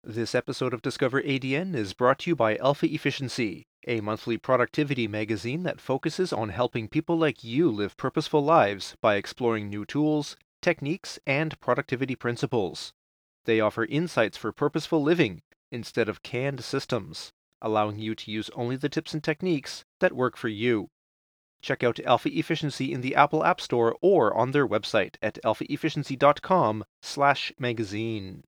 This episode of Discover ADN is brought to you by Alpha Efficiency, a monthly productivity magazine that focuses on helping people like you live purposeful lives by exploring new tools, techniques, and productivity principles. They offer insights for purposeful living instead of canned systems, allowing you to use only the tips and techniques that work for you. Check out Alpha Efficiency in the Apple App Store or on their website at alphaefficiency.com/magazine.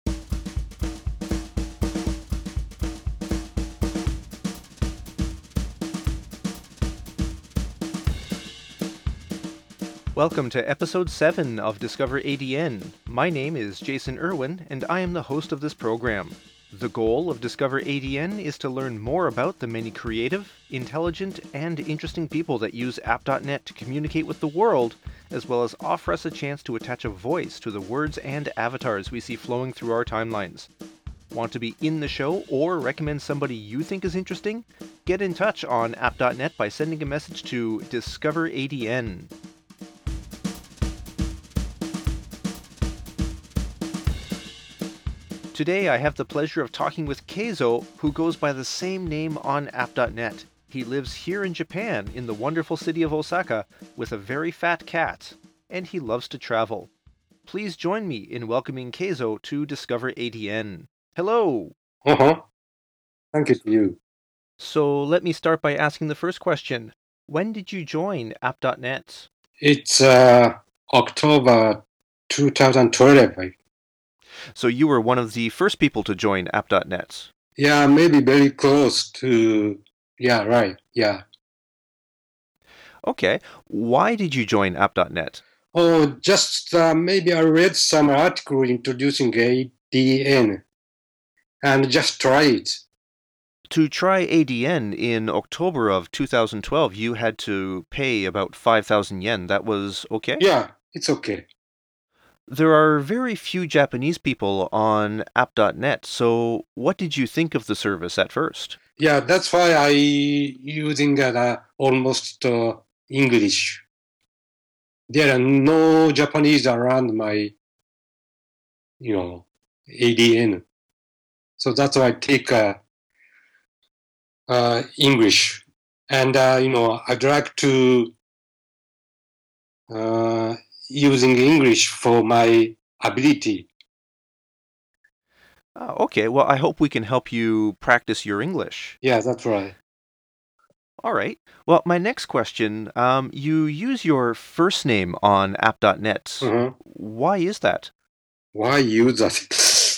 Welcome to episode 7 of Discover ADN. My name is Jason Irwin, and I am the host of this program. The goal of Discover ADN is to learn more about the many creative, intelligent, and interesting people that use App.net to communicate with the world, as well as offer us a chance to attach a voice to the words and avatars we see flowing through our timelines. Want to be in the show or recommend somebody you think is interesting? Get in touch on App.net by sending a message to Discover ADN. Today I have the pleasure of talking with Keizo, who goes by the same name on App.net. He lives here in Japan, in the wonderful city of Osaka, with a very fat cat, and he loves to travel. Please join me in welcoming Keizo to Discover ADN. Hello! Uh-huh. Thank you to you. So let me start by asking the first question. When did you join App.net? It's October 2012. So you were one of the first people to join App.net. Yeah, maybe very close to. Yeah, right. Yeah. Okay, why did you join App.net? Oh, just maybe I read some article introducing ADN and just try it. To try ADN in October of 2012, you had to pay about 5,000 yen. That was okay? Yeah, it's okay. There are very few Japanese people on App.net, so what did you think of the service at first? Yeah, that's why I using almost English. There are no Japanese around my, ADN. So that's why I take English. And, I'd like to uh, using English for my ability. Okay, well, I hope we can help you practice your English. Yeah, that's right. All right. Well, my next question, you use your first name on App.net. Uh-huh. Why is that? Why use that?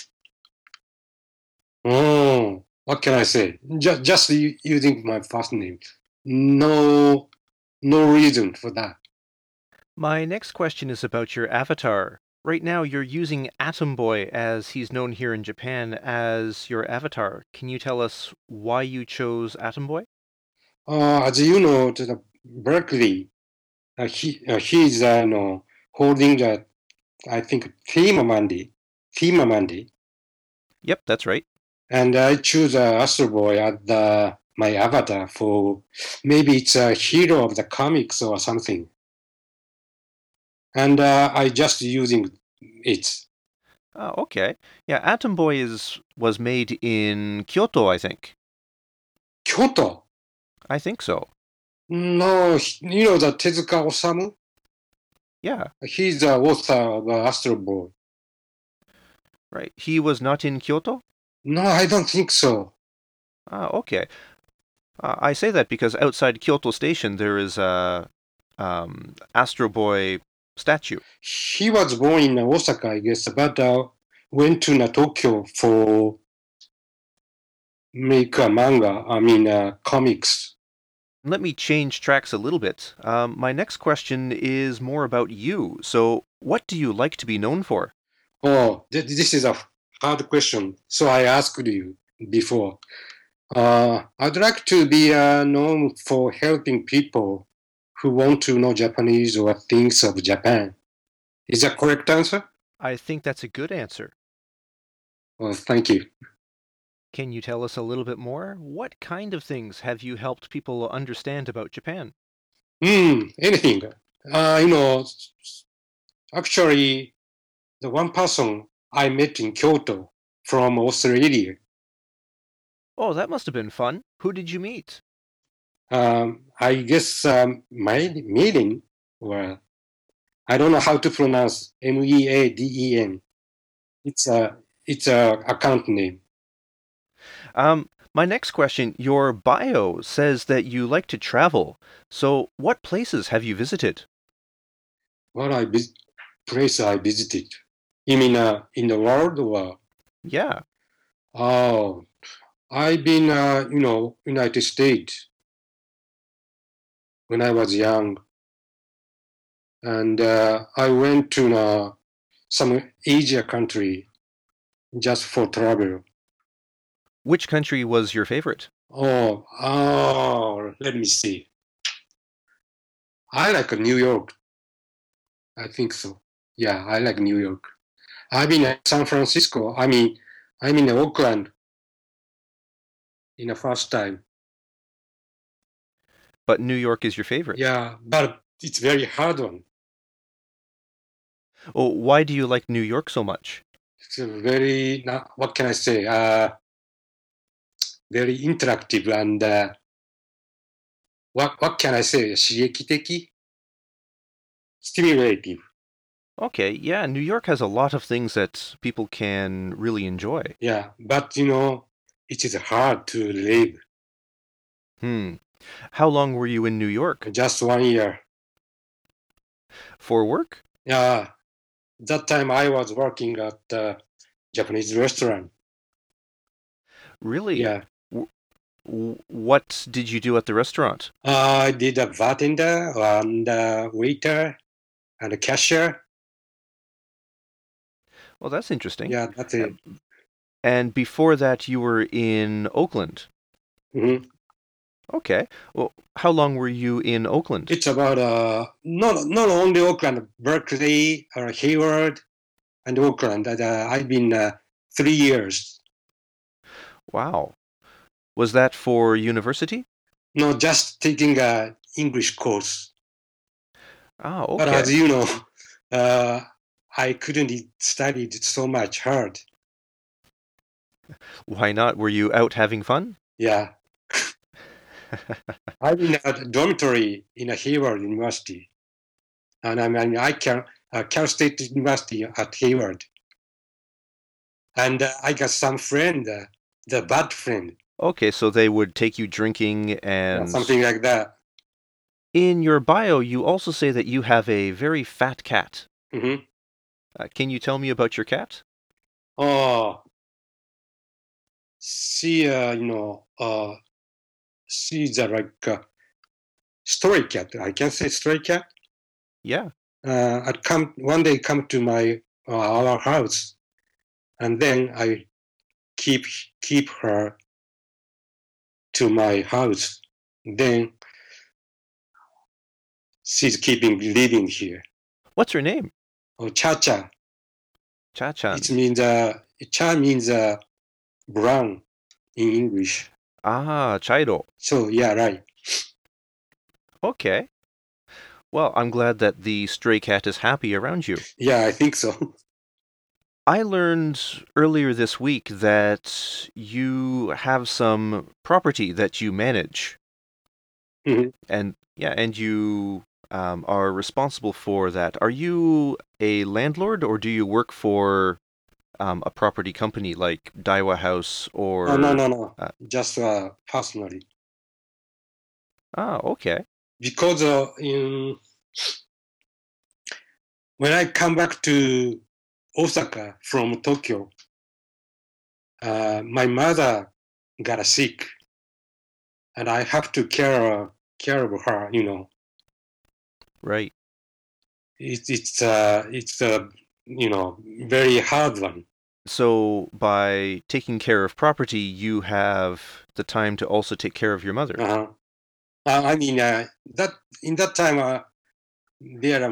Oh, what can I say? Just using my first name. No, no reason for that. My next question is about your avatar. Right now, you're using Atom Boy, as he's known here in Japan, as your avatar. Can you tell us why you chose Atom Boy? As you know, the Berkeley, he's holding the I think Thema Monday, Yep, that's right. and I choose Astro Boy as my avatar for maybe it's a hero of the comics or something, and I just using it. Oh, okay. Yeah, Atom Boy was made in Kyoto, I think. Kyoto. I think so. No, the Tezuka Osamu. Yeah, He's the author of Astro Boy. right. He was not in Kyoto? No, I don't think so. Ah, okay. I say that because outside Kyoto Station there is a Astro Boy statue. He was born in Osaka, I guess, but went to Tokyo for make a manga. I mean, comics. Let me change tracks a little bit. My next question is more about you. So, what do you like to be known for? Oh, this is a hard question. So I asked you before. I'd like to be known for helping people who want to know Japanese or things of Japan. Is that correct answer? I think that's a good answer. Oh, thank you. Can you tell us a little bit more? What kind of things have you helped people understand about Japan? Anything. Uh, you know, actually, the one person I met in Kyoto from Australia. Oh, that must have been fun. Who did you meet? I guess my meeting, well, I don't know how to pronounce Meaden. It's a account name. My next question, your bio says that you like to travel. So, what places have you visited? What place I visited? You mean in the world or? Yeah. Oh, I've been United States when I was young, and I went to some Asia country just for travel. Which country was your favorite? Let me see. I like New York. I think so. Yeah, I like New York. I've been in San Francisco. I'm in Oakland in the first time. But New York is your favorite. Yeah, but it's very hard one. Oh, why do you like New York so much? It's a very, what can I say? Very interactive and what can I say? 刺激的? Stimulative. Okay, yeah, New York has a lot of things that people can really enjoy. Yeah, but it is hard to live. How long were you in New York? Just 1 year. For work? Yeah, that time I was working at a Japanese restaurant. Really? Yeah. What did you do at the restaurant? I did a bartender and a waiter and a cashier. Well, that's interesting. Yeah, that's it. And before that, you were in Oakland. Mm-hmm. Okay. Well, how long were you in Oakland? It's about not only Oakland, Berkeley or Hayward and Oakland. I've been 3 years. Wow. Was that for university? No, just taking a English course. Ah, okay. But as you know, I couldn't study it so much hard. Why not? Were you out having fun? Yeah. I'm in a dormitory in a Hayward University. And I Cal State University at Hayward. And I got some friend, the bad friend. Okay, so they would take you drinking and... Yeah, something like that. In your bio, you also say that you have a very fat cat. Mm-hmm. Can you tell me about your cat? Oh, she's like a stray cat. I can say stray cat. Yeah. One day come to our house, and then I keep her to my house. Then she's living here. What's her name? Oh, Cha-Cha. Cha-Chan. It means Cha means brown in English. Ah, Chairo. So yeah, right. Okay. Well, I'm glad that the stray cat is happy around you. Yeah, I think so. I learned earlier this week that you have some property that you manage. Mm-hmm. And you are responsible for that. Are you a landlord or do you work for a property company like Daiwa House or... Oh, no. Just personally. Ah, okay. Because when I come back to Osaka from Tokyo, my mother got sick, and I have to care of her. Right. It's a very hard one. So by taking care of property, you have the time to also take care of your mother. Uh-huh. That in that time, there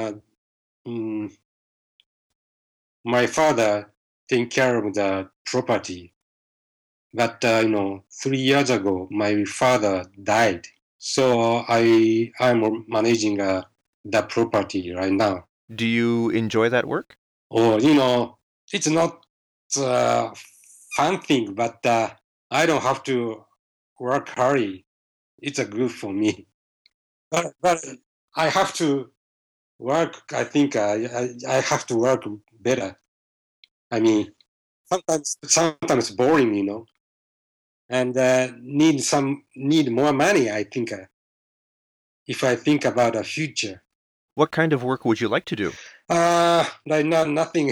my father taking care of the property, but 3 years ago my father died, so I'm managing the property right now. Do you enjoy that work? Or it's not a fun thing, but I don't have to work hard. It's a good for me. But I have to work. I think I have to work better. I mean, sometimes boring, and need more money. I think if I think about the future. What kind of work would you like to do? Right now nothing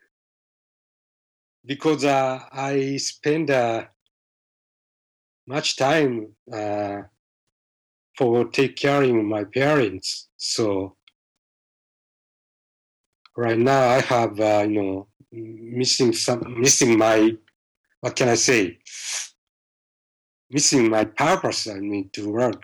because I spend much time for take caring my parents. So right now I have missing my, what can I say, missing my purpose. I mean to work.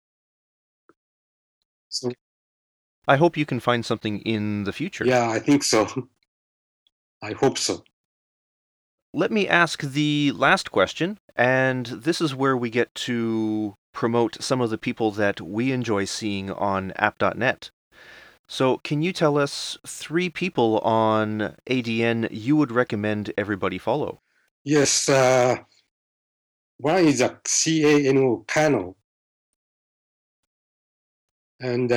So I hope you can find something in the future. yeah, I think so. I hope so. Let me ask the last question, and this is where we get to promote some of the people that we enjoy seeing on app.net. So, can you tell us 3 people on ADN you would recommend everybody follow? Yes, one is a CANO, Kano, and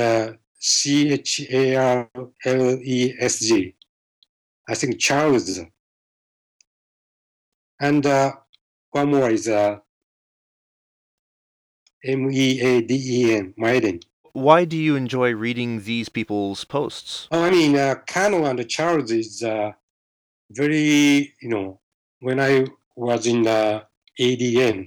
CHARLESG. I think Charles. And one more is MEADEN, Maiden. Why do you enjoy reading these people's posts? I mean, Kano and Charles is very, when I was in ADN,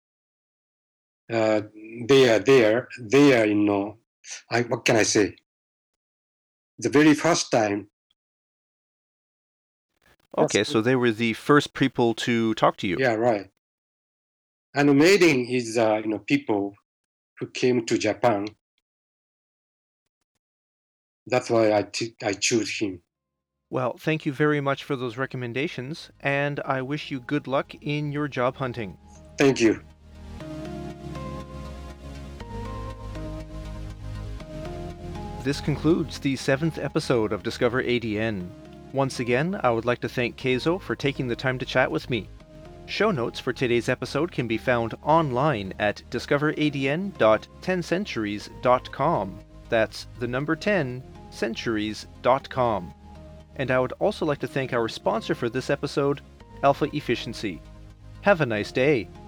they are, what can I say? The very first time. Okay, so they were the first people to talk to you. Yeah, right. And Maiden is, people who came to Japan. That's why I choose him. Well, thank you very much for those recommendations, and I wish you good luck in your job hunting. Thank you. This concludes the 7th episode of Discover ADN. Once again, I would like to thank Keizo for taking the time to chat with me. Show notes for today's episode can be found online at discoveradn.10centuries.com. That's the number 10, centuries.com. And I would also like to thank our sponsor for this episode, Alpha Efficiency. Have a nice day.